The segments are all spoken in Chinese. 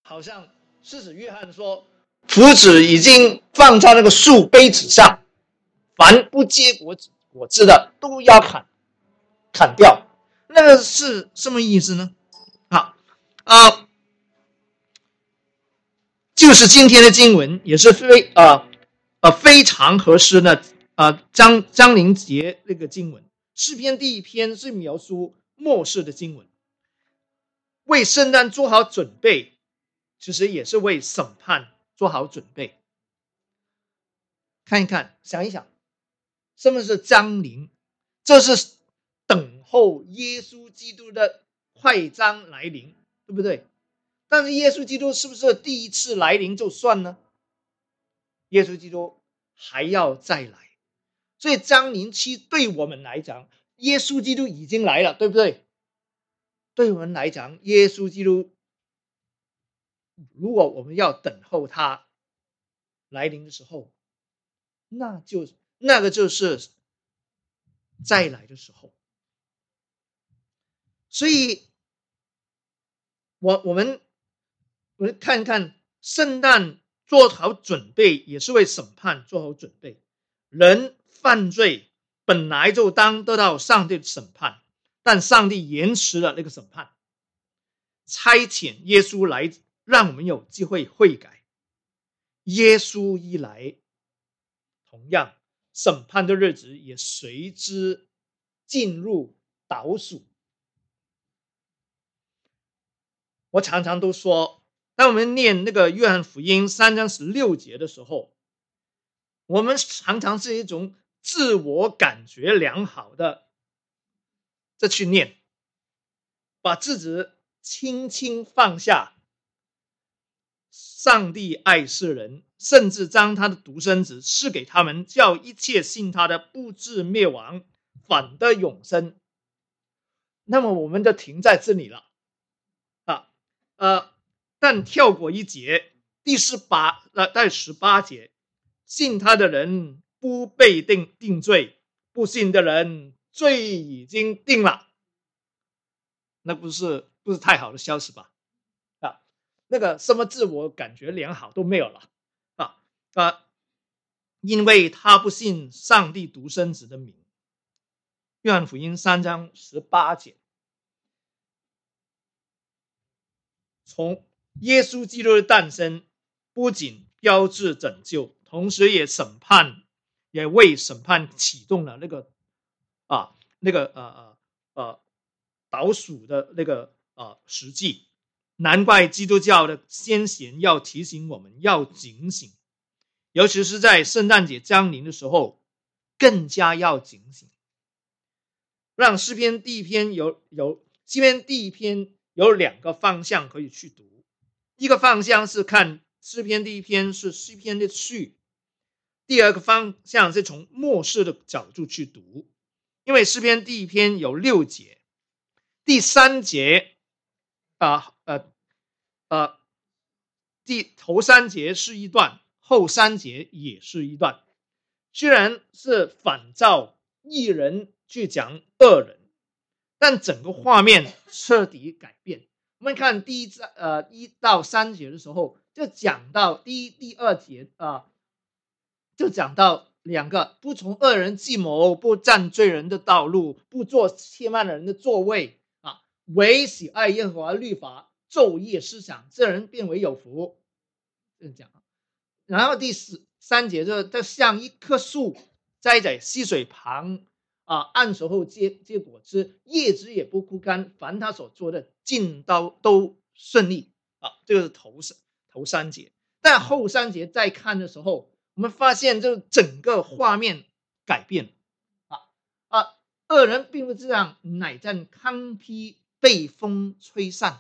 好像施洗约翰说，斧子已经放在那个树杯子上，凡不结果子的都要砍掉。那个是什么意思呢？就是今天的经文也是非常合适的张灵节那个经文。诗篇第1篇是描述末世的经文，为圣诞做好准备，其实也是为审判做好准备。看一看，想一想，什么是张灵？这是等候耶稣基督的快将来临，对不对？但是耶稣基督是不是第一次来临就算呢？耶稣基督还要再来，所以张灵期对我们来讲，耶稣基督已经来了，对不对？对我们来讲，耶稣基督，如果我们要等候他来临的时候，那个就是再来的时候。所以我们看看圣诞做好准备，也是为审判做好准备。人犯罪本来就当得到上帝的审判，但上帝延迟了那个审判，差遣耶稣来让我们有机会悔改。耶稣一来，同样审判的日子也随之进入倒数。我常常都说，当我们念那个约翰福音3章16节的时候，我们常常是一种自我感觉良好的这去念，把自己轻轻放下。上帝爱世人，甚至将他的独生子赐给他们，叫一切信他的不至灭亡，反得永生。那么我们就停在这里了但跳过一节，第18节，信他的人不被定罪，不信的人罪已经定了。那不是太好的消息吧？那个什么自我感觉良好都没有了因为他不信上帝独生子的名。约翰福音3章18节，从耶稣基督的诞生不仅标志拯救，同时也为审判启动了倒数的那个时机。难怪基督教的先贤要提醒我们要警醒，尤其是在圣诞节降临的时候，更加要警醒。让诗篇第1篇有2个方向可以去读。一个方向是看诗篇第1篇是诗篇的序，第二个方向是从末世的角度去读。因为诗篇第1篇有6节，第3节头3节是一段，后3节也是一段。虽然是反照一人去讲恶人，但整个画面彻底改变。我们看1到3节的时候，就讲到第2节就讲到2个：不从恶人计谋，不占罪人的道路，不坐轻慢人的座位唯喜爱耶和华律法，昼夜思想，这人变为有福。这样讲。然后第3节就像一棵树栽在溪水旁按手后结果子，叶子也不枯干，凡他所做的尽都顺利这个是头3节。但后3节再看的时候，我们发现这整个画面改变恶人并不这样，乃在糠秕被风吹散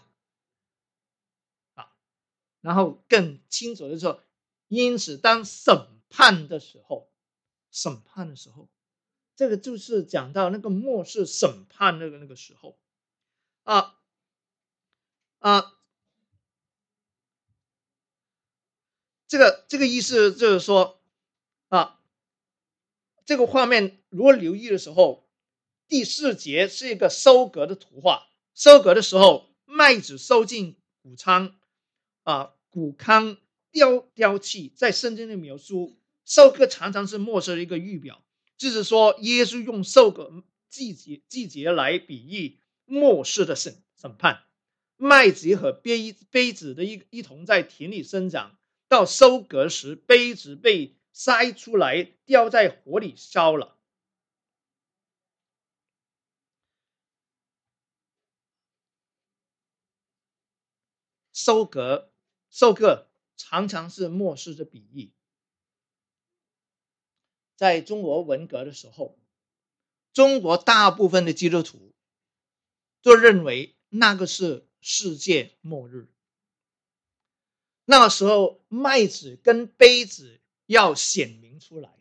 然后更清楚的说，因此当审判的时候，这个就是讲到那个末世审判那个时候这个意思就是说这个画面如果留意的时候，第4节是一个收割的图画。收割的时候，麦子收进谷仓谷糠丢弃，在圣经的描述，收割常常是末世的一个预表，就是说耶稣用收割季节来比喻末世的审判。麦子和杯子的一同在田里生长，到收割时，杯子被筛出来，掉在火里烧了。收割常常是末世的比喻。在中国文革的时候，中国大部分的基督徒就认为那个是世界末日。那个时候麦子跟杯子要显明出来，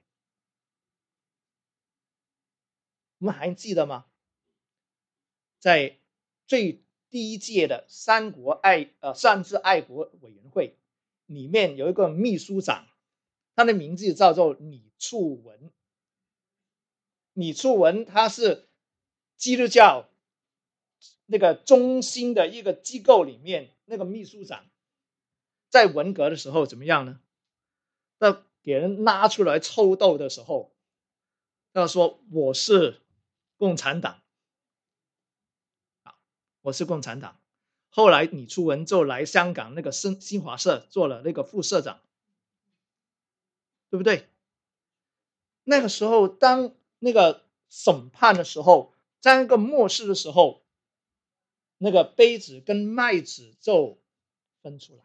我们还记得吗？在最第一届的三自爱国委员会里面有一个秘书长，他的名字叫做李处文。李处文他是基督教那个中心的一个机构里面那个秘书长，在文革的时候怎么样呢？那给人拉出来抽斗的时候，他说我是共产党，我是共产党。后来李处文就来香港那个新华社做了那个副社长，对不对？那个时候当那个审判的时候，在那个末世的时候，那个杯子跟麦子就分出来。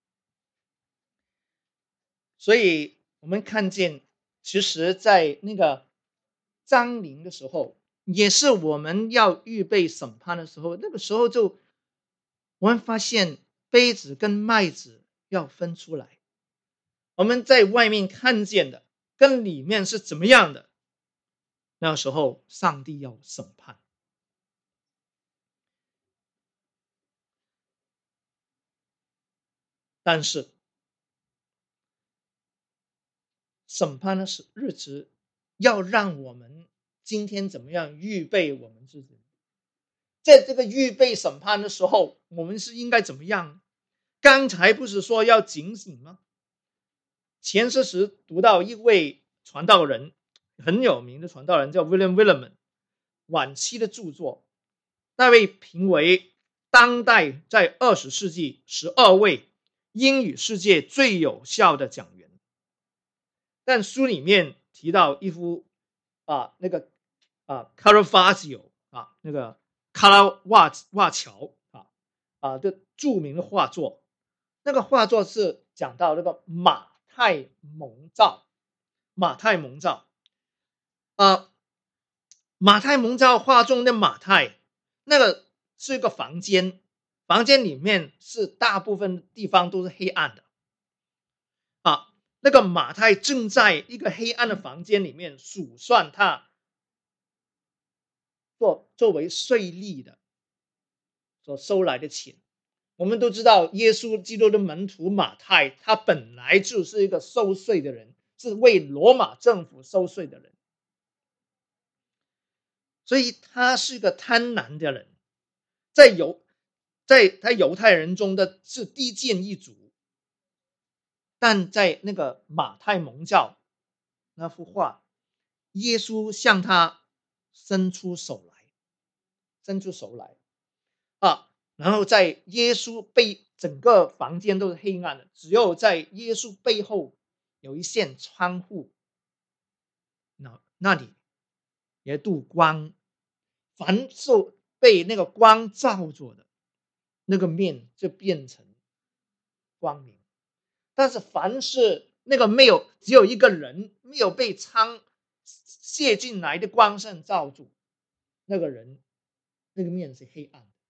所以我们看见，其实在那个张临的时候，也是我们要预备审判的时候，那个时候就我们发现杯子跟麦子要分出来。我们在外面看见的跟里面是怎么样的，那时候上帝要审判。但是审判的日子要让我们今天怎么样预备我们自己，在这个预备审判的时候，我们是应该怎么样？刚才不是说要警醒吗？前些时读到一位传道人，很有名的传道人叫 William Willimon， 晚期的著作，那位评为当代在20世纪12位英语世界最有效的讲员。但书里面提到一幅那个Caravaggio 那个卡拉瓦乔的著名的画作，那个画作是讲到那个马太蒙照。马太蒙照画中的马太，那个是一个房间，房间里面是大部分地方都是黑暗的那个马太正在一个黑暗的房间里面数算他作为税吏的所收来的钱。我们都知道耶稣基督的门徒马太，他本来就是一个收税的人，是为罗马政府收税的人，所以他是一个贪婪的人，在他犹太人中的是低贱一族。但在那个马太蒙教那幅画，耶稣向他伸出手来然后在耶稣整个房间都是黑暗的，只有在耶稣背后有一扇窗户，那里有一度光，凡是被那个光照着的，那个面就变成光明。但是凡是那个只有一个人没有被射进来的光线照住，那个人那个面是黑暗的。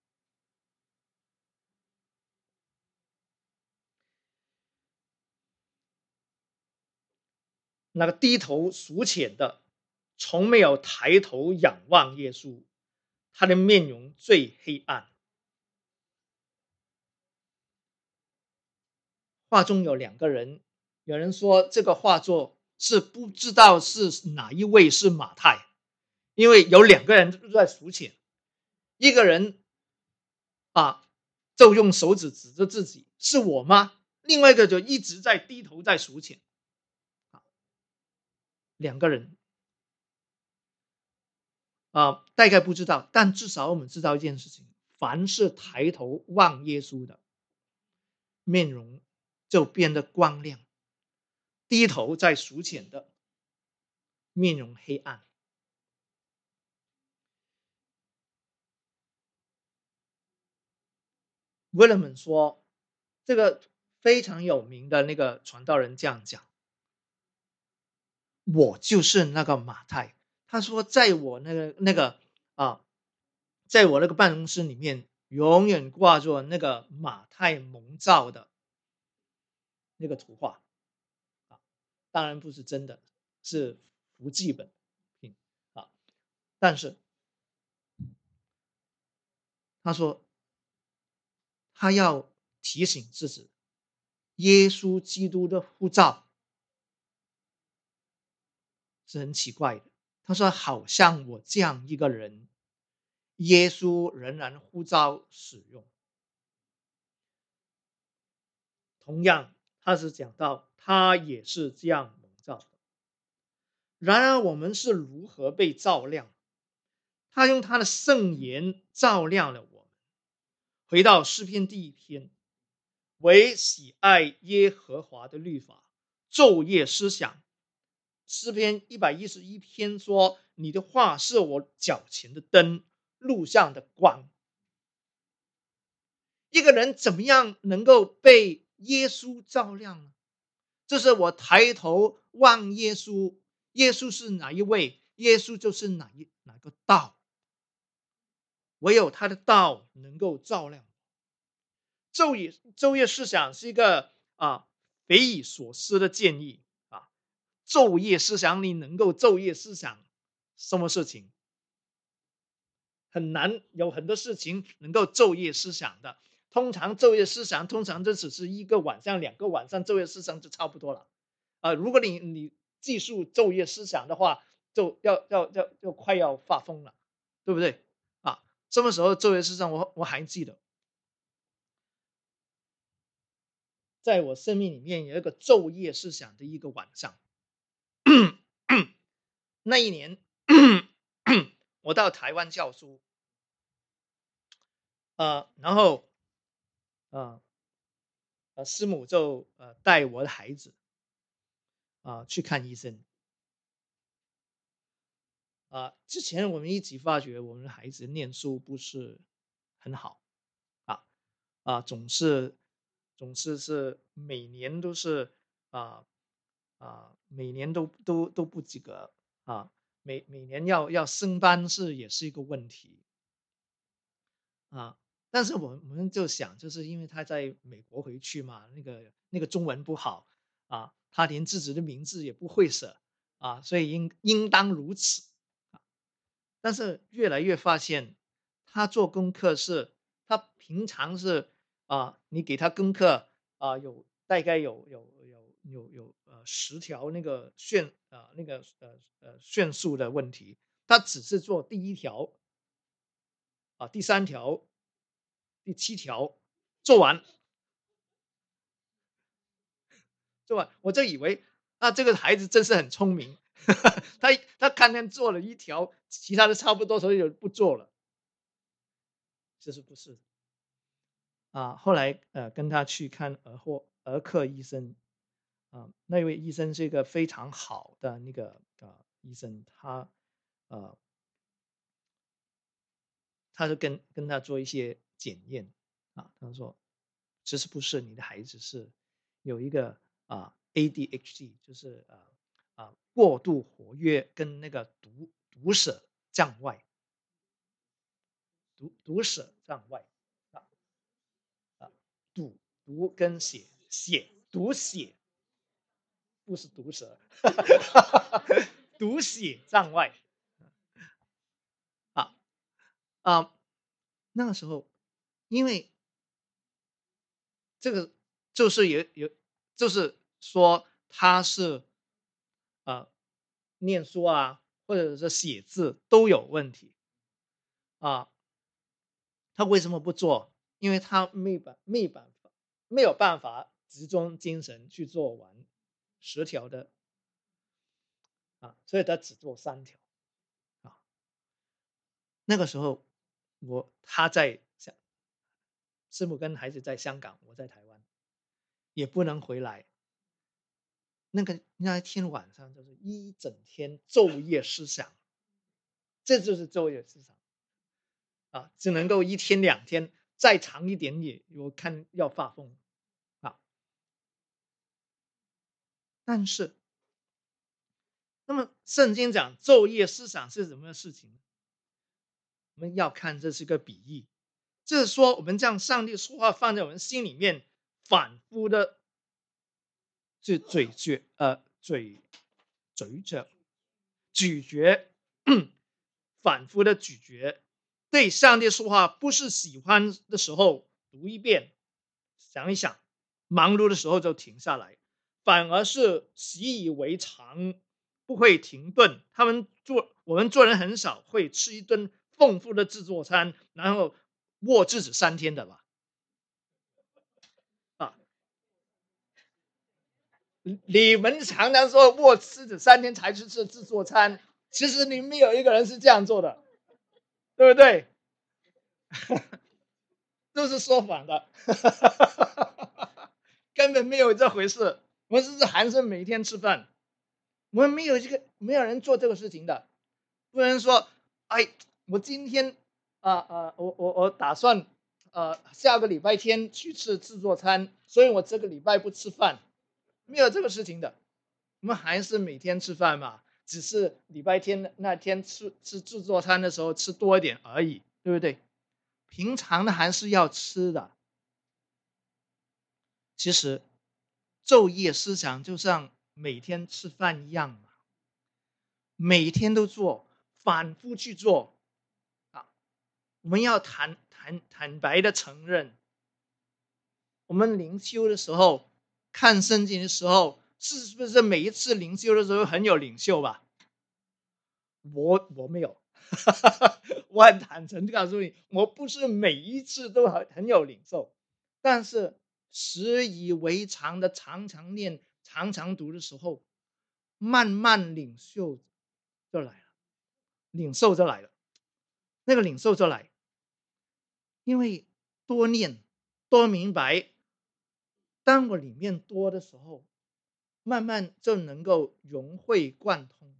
那个低头数钱的，从没有抬头仰望耶稣，他的面容最黑暗。画中有2个人，有人说这个画作是不知道是哪一位是马太，因为有2个人都在数钱，一个人就用手指指着自己是我吗？另外一个就一直在低头在数钱。两个人大概不知道，但至少我们知道一件事情：凡是抬头望耶稣的，面容就变得光亮；低头在数钱的，面容黑暗。威廉姆说，这个非常有名的那个传道人这样讲：我就是那个马太。他说，在我在我那个办公室里面，永远挂着那个马太蒙罩的那个图画。当然不是真的，是福记本品啊。但是他说，他要提醒自己，耶稣基督的护照是很奇怪的。他说，好像我这样一个人，耶稣仍然呼召使用。同样，他是讲到他也是这样蒙召的。然而，我们是如何被照亮？他用他的圣言照亮了我们。回到诗篇第1篇，唯喜爱耶和华的律法，昼夜思想。诗篇111篇说：“你的话是我脚前的灯，路上的光。”一个人怎么样能够被耶稣照亮呢？这是我抬头望耶稣，耶稣是哪一位？耶稣就是哪个道，唯有他的道能够照亮。昼夜思想是一个匪夷所思的建议啊！昼夜思想，你能够昼夜思想什么事情？很难有很多事情能够昼夜思想的。通常昼夜思想，通常就只是1个晚上、2个晚上，昼夜思想就差不多了。如果你记述昼夜思想的话，就快要发疯了，对不对？什么时候昼夜思想？我还记得，在我生命里面有一个昼夜思想的一个晚上。那一年，我到台湾教书，然后师母就带我的孩子去看医生。之前我们一起发觉我们的孩子念书不是很好，总是每年都是每年都不及格每年要升班也是一个问题啊。但是我们就想，就是因为他在美国回去嘛，那个中文不好他连自己的名字也不会写所以应当如此。但是越来越发现，他做功课他平常是你给他功课大概有10条那个炫数的问题，他只是做第1条第3条、第7条做完，我就以为这个孩子真是很聪明，他看见做了1条，其他的差不多，所以就不做了。这是不是后来跟他去看儿科医生那位医生是一个非常好的那个医生，他就跟他做一些检验他说其实不是，你的孩子是有一个ADHD，就是过度活跃跟那个读写障碍，读写障碍啊读跟读写不是毒蛇，读写障碍啊那个时候，因为这个就是就是说他是念书或者是写字都有问题他为什么不做？因为他没办法没有办法集中精神去做完10条的所以他只做3条那个时候他在师母跟孩子在香港，我在台湾，也不能回来。那一天晚上就是一整天昼夜思想，这就是昼夜思想只能够1天2天，再长一点我看要发疯但是，那么圣经讲昼夜思想是什么事情呢？我们要看这是个比喻，就是说我们将上帝说话放在我们心里面，反复的去咀嚼，反复的咀嚼。对上帝说话不是喜欢的时候读一遍，想一想，忙碌的时候就停下来，反而是习以为常，不会停顿。我们做人很少会吃一顿丰富的自助餐，然后握制止3天的吧？你们常常说握狮子3天才去吃自助餐，其实你们有一个人是这样做的，对不对？都是说反的，根本没有这回事。我们是韩生每天吃饭，我们没有人做这个事情的，不能说，哎，我今天我打算下个礼拜天去吃自助餐，所以我这个礼拜不吃饭，没有这个事情的。我们还是每天吃饭嘛，只是礼拜天那天吃自助餐的时候吃多一点而已，对不对？平常的还是要吃的。其实昼夜思想就像每天吃饭一样嘛，每天都做，反复去做我们要坦白的承认，我们灵修的时候看圣经的时候，是不是每一次灵修的时候很有领袖吧？我没有我很坦诚地告诉你，我不是每一次都很有领受，但是习以为常的常常念常常读的时候，慢慢领袖就来了，领受就来了，那个领受就来，因为多念多明白，当我里面多的时候，慢慢就能够融会贯通。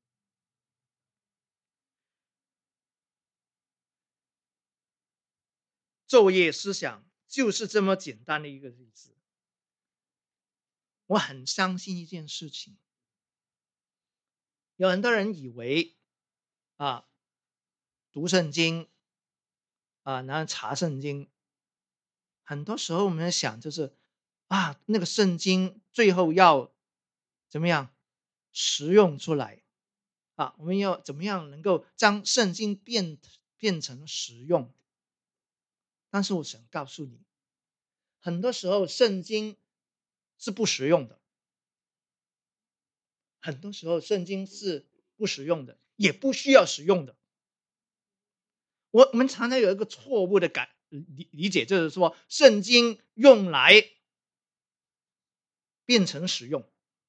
昼夜思想就是这么简单的一个例子。我很相信一件事情，有很多人以为读圣经然后查圣经，很多时候我们想就是那个圣经最后要怎么样实用出来我们要怎么样能够将圣经变成实用？但是我想告诉你，很多时候圣经是不实用的，很多时候圣经是不实用的，也不需要实用的。我们常常有一个错误的理解，就是说圣经用来变成实用，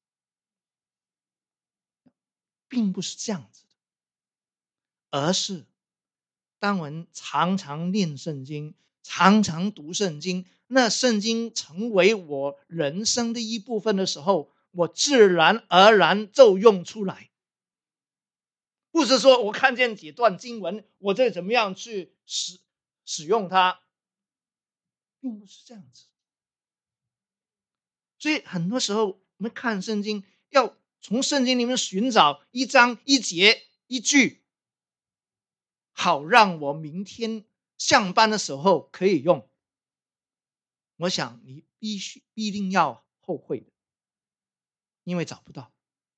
并不是这样子的，而是当我们常常念圣经，常常读圣经，那圣经成为我人生的一部分的时候，我自然而然就用出来。不是说我看见几段经文，我就怎么样去使用它，并不是这样子。所以很多时候我们看圣经，要从圣经里面寻找一章一节一句，好让我明天上班的时候可以用。我想你必定要后悔的，因为找不到。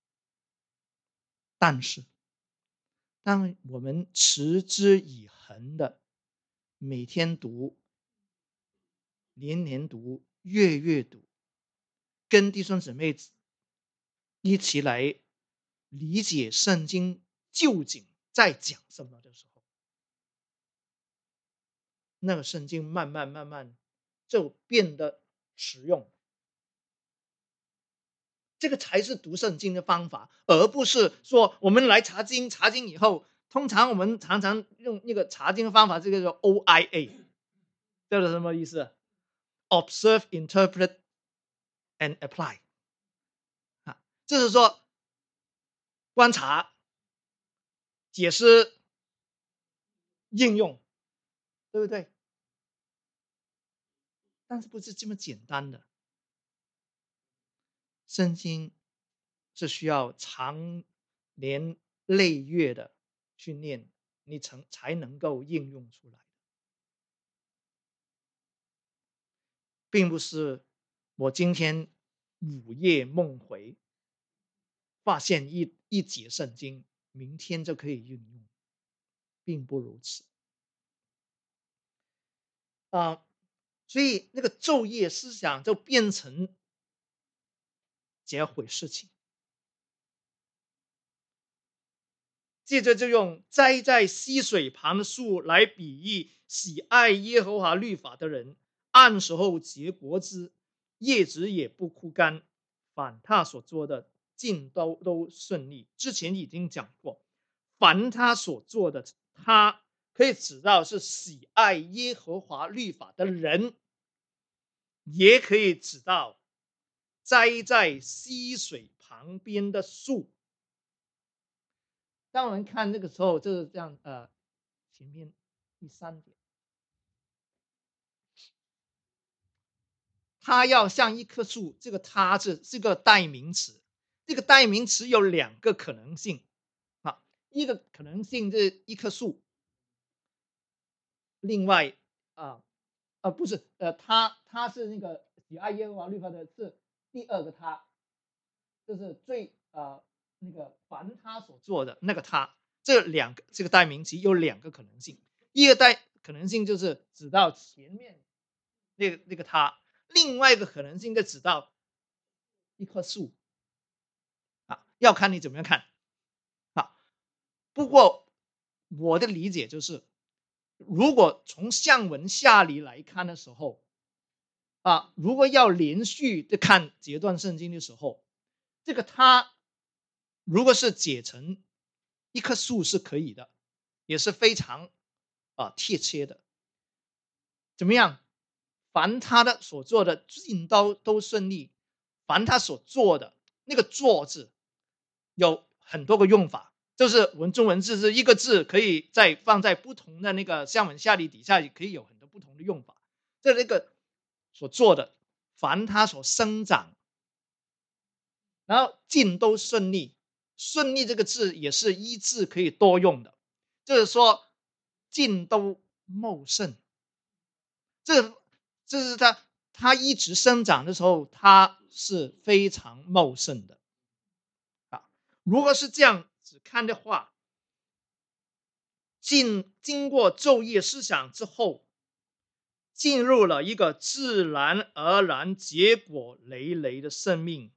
但是当我们持之以恒的每天读、年年读、月月读，跟弟兄姊妹一起来理解圣经究竟在讲什么的时候，那个圣经慢慢就变得实用。这个才是读圣经的方法，而不是说我们来查经，查经以后，通常我们常常用那个查经的方法，这个叫 OIA， 这是什么意思 ？Observe, Interpret and Apply。就是说观察、解释、应用，对不对？但是不是这么简单的。圣经是需要长年累月的训练，你才能够应用出来，并不是我今天午夜梦回，发现一节圣经，明天就可以运用，并不如此所以那个昼夜思想就变成这回事情。接着就用栽在溪水旁的树来比喻喜爱耶和华律法的人，按时候结果子，叶子也不枯干，凡他所做的尽都顺利。之前已经讲过，凡他所做的，他可以指到是喜爱耶和华律法的人，也可以指到栽在溪水旁边的树。当我们看那个时候就是这样，前面第3点，它要像一棵树，这个它是个代名词，这个代名词有2个可能性一个可能性是一棵树，另外不是它是那个喜爱耶和华律法的是第2个它，就是最那个凡他所做的那个他，这个代名词有2个可能性，一个可能性就是指到前面那个他，另外一个可能性就指到一棵树要看你怎么样看不过我的理解就是，如果从上文下理来看的时候如果要连续的看这段圣经的时候，这个他如果是解成一棵树是可以的，也是非常贴切的。怎么样？凡他的所做的尽都顺利，凡他所做的那个做字有很多个用法，就是我们中文字是一个字可以再放在不同的那个上文下理底下，也可以有很多不同的用法。这那个所做的，凡他所生长，然后尽都顺利。顺利这个字也是一字可以多用的，就是说尽都茂盛。这是它一直生长的时候，它是非常茂盛的如果是这样子看的话，经过昼夜思想之后，进入了一个自然而然结果累累的生命，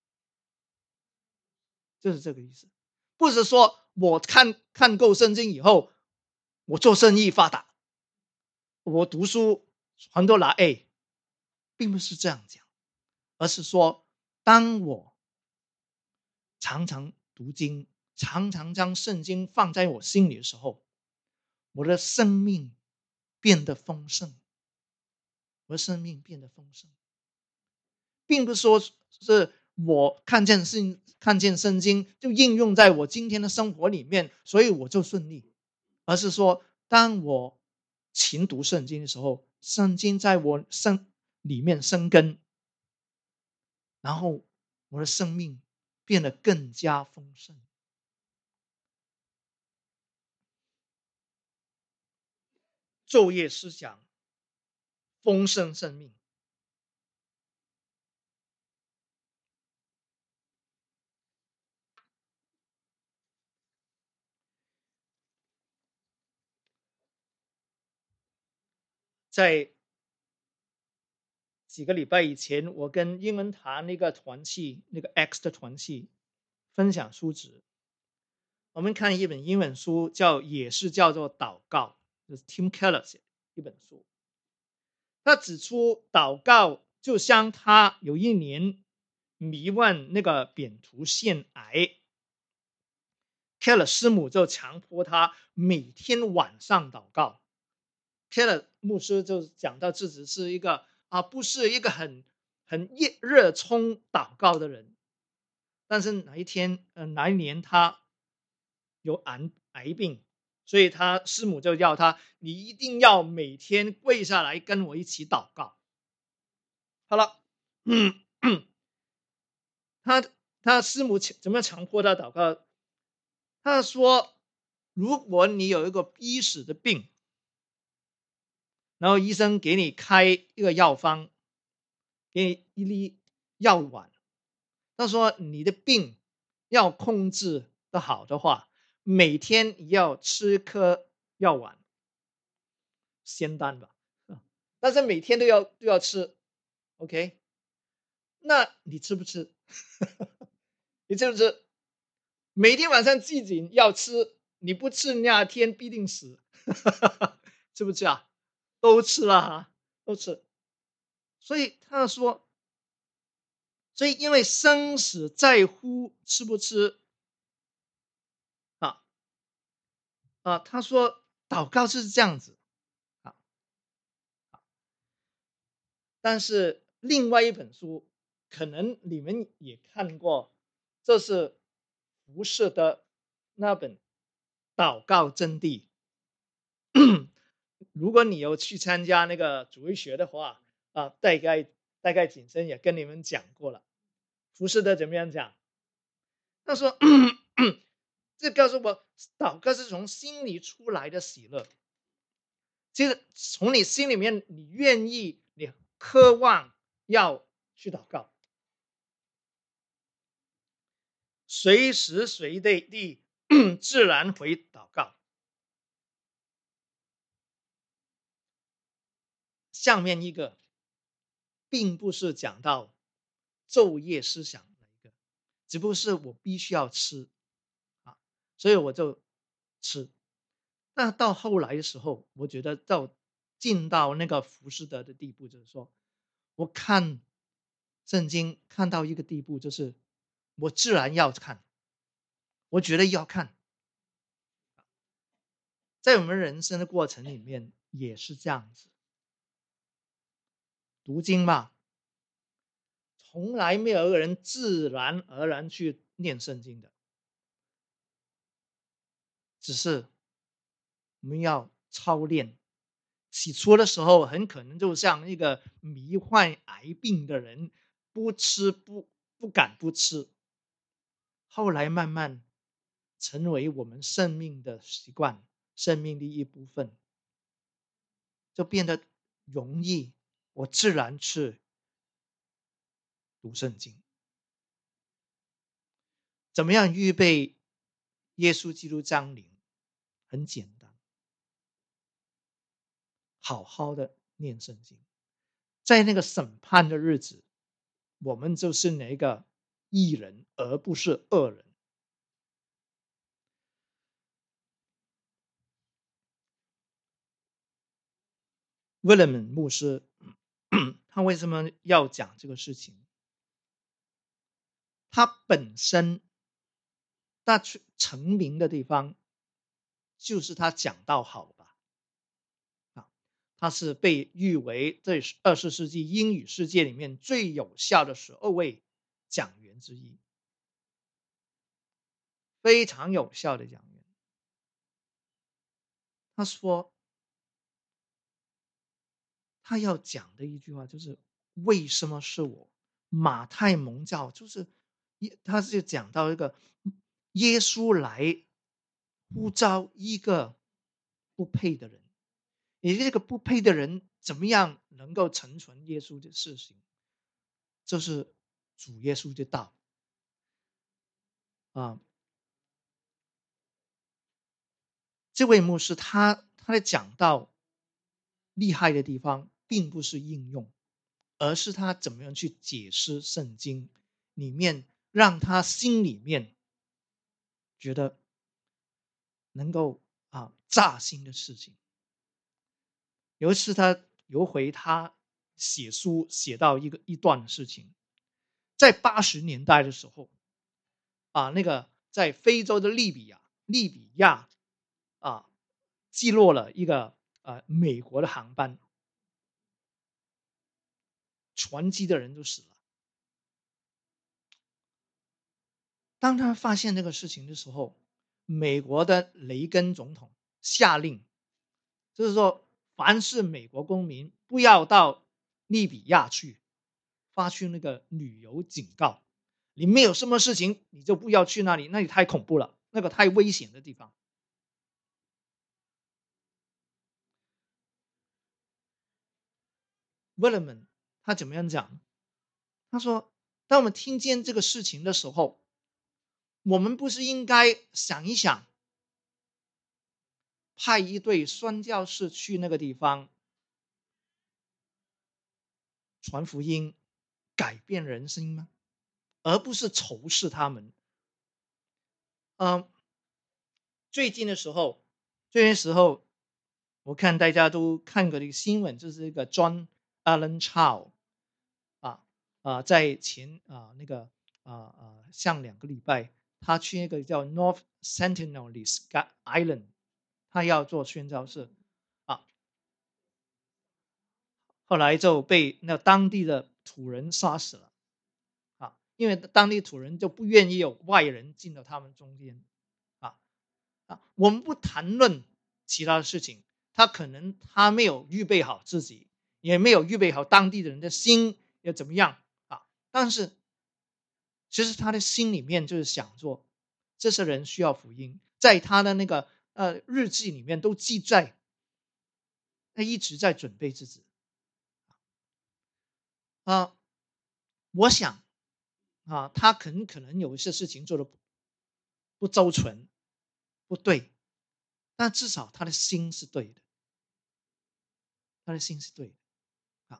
就是这个意思。不是说我看够圣经以后，我做生意发达，我读书很多拿 A， 并不是这样讲，而是说当我常常读经，常常将圣经放在我心里的时候，我的生命变得丰盛，我的生命变得丰盛，并不是说是我看见圣经就应用在我今天的生活里面，所以我就顺利，而是说当我勤读圣经的时候，圣经在我里面生根，然后我的生命变得更加丰盛。昼夜思想，丰盛生命。在几个礼拜以前，我跟英文堂那个团契，那个 X 的团契分享书籍，我们看一本英文书，也是叫做祷告，就是 Tim Keller 写的一本书。他指出祷告就像他有一年罹患那个扁桃腺癌，Keller 师母就强迫他每天晚上祷告。Keller 牧师就讲到自己是一个不是一个很热衷祷告的人，但是哪一年他有癌病，所以他师母就要他，你一定要每天跪下来跟我一起祷告。好了，他他师母怎么样强迫他祷告？他说，如果你有一个逼死的病，然后医生给你开一个药方，给你一粒药丸，他说你的病要控制的好的话，每天要吃一颗药丸，仙丹吧，但是每天都要吃 ，OK？那你吃不吃？你吃不吃？每天晚上记紧要吃，你不吃那天必定死，吃不吃啊？都吃了哈，都吃。所以他说，所以因为生死在乎吃不吃啊他说祷告是这样子啊，但是另外一本书可能你们也看过，这是福士的那本祷告真谛。如果你有去参加那个主日学的话大概景深也跟你们讲过了。福士德怎么样讲？他说这告诉我，祷告是从心里出来的喜乐，就是从你心里面，你愿意，你渴望要去祷告，随时随地自然会祷告。下面一个并不是讲到昼夜思想的一个，只不过是我必须要吃所以我就吃。那到后来的时候，我觉得进到那个浮士德的地步，就是说，我看圣经看到一个地步，就是我自然要看，我觉得要看。在我们人生的过程里面也是这样子，读经嘛，从来没有一个人自然而然去念圣经的，只是我们要操练。起初的时候，很可能就像一个罹患癌病的人，不吃不敢不吃。后来慢慢成为我们生命的习惯，生命的一部分，就变得容易，我自然去读圣经。怎么样预备耶稣基督降临？很简单，好好的念圣经。在那个审判的日子，我们就是那个义人，而不是恶人。威廉姆牧师，他为什么要讲这个事情？他本身他成名的地方，就是他讲道好吧他是被誉为这20世纪英语世界里面最有效的12位讲员之一，非常有效的讲员。他说，他要讲的一句话就是为什么是我？马太蒙教就是他就讲到一个耶稣来呼召一个不配的人，你这个不配的人怎么样能够成全耶稣的事情？就是主耶稣的道啊。这位牧师他在讲到厉害的地方，并不是应用，而是他怎么样去解释圣经里面，让他心里面觉得能够扎心的事情。有一次他有回他写书写到一段事情，在80年代的时候那个在非洲的利比亚啊，击落了一个美国的航班，船机的人都死了。当他发现这个事情的时候，美国的雷根总统下令，就是说，凡是美国公民不要到利比亚去，发出那个旅游警告。你没有什么事情，你就不要去那里，那里太恐怖了，那个太危险的地方。威廉姆他怎么样讲？他说，当我们听见这个事情的时候，我们不是应该想一想，派一队宣教士去那个地方传福音，改变人心吗？而不是仇视他们。嗯，最近的时候，我看大家都看过的一个新闻，就是一个 John Allen Chow 啊在前那个上2个礼拜，他去那个叫 North Sentinelese Island，他要做宣教士啊，后来就被那当地的土人杀死了因为当地土人就不愿意有外人进到他们中间啊我们不谈论其他的事情，他没有预备好自己，也没有预备好当地的人的心要怎么样但是其实他的心里面就是想做，这些人需要福音，在他的那个日记里面都记载，他一直在准备自己我想他可能有一些事情做的不周全，不对，但至少他的心是对的，他的心是对的啊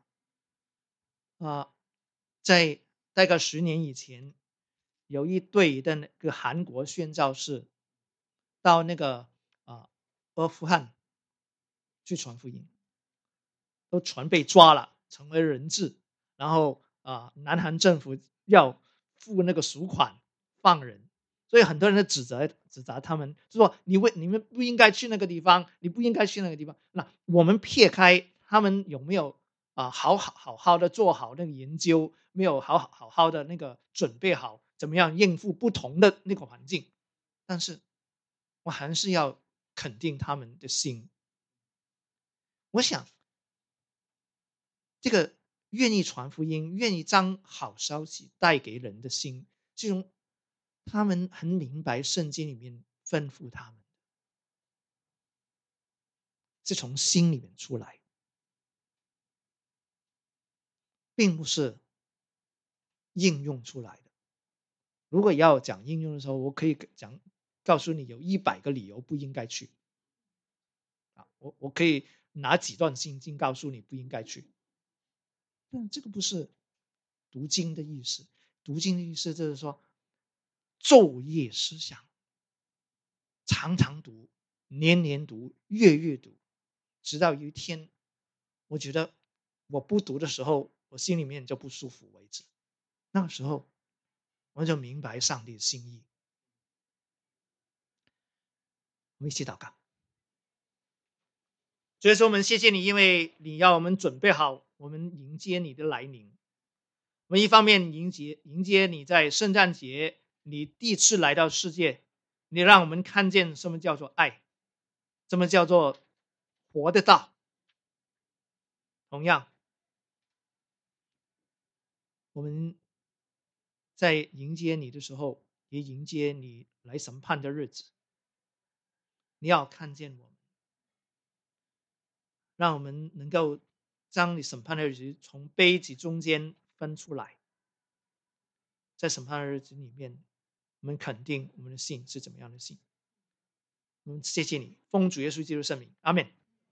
在大概10年以前，有一对的那个韩国宣教士到那个阿富汗去传福音，都传被抓了，成为人质，然后南韩政府要付那个赎款放人，所以很多人都指责他们，就说你们不应该去那个地方，你不应该去那个地方。那我们撇开他们有没有好好的做好那个研究，没有好好的那个准备好怎么样应付不同的那个环境，但是我还是要肯定他们的心。我想这个愿意传福音、愿意将好消息带给人的心，这种他们很明白圣经里面吩咐他们，是从心里面出来，并不是应用出来的。如果要讲应用的时候，我可以告诉你有100个理由不应该去我可以拿几段圣经告诉你不应该去，但这个不是读经的意思。读经的意思就是说，昼夜思想，常常读，年年读，月月读，直到有一天，我觉得我不读的时候，我心里面就不舒服为止。那个时候，我就明白上帝的心意。我们一起祷告。所以说，我们谢谢你，因为你要我们准备好，我们迎接你的来临。我们一方面迎接你在圣诞节，你第一次来到世界，你让我们看见什么叫做爱，什么叫做活得到。同样，我们在迎接你的时候，也迎接你来审判的日子。你要看见我们，让我们能够将你审判的日子从悲喜中间分出来。在审判的日子里面，我们肯定我们的信是怎么样的信。谢谢你，奉主耶稣基督圣名，阿门。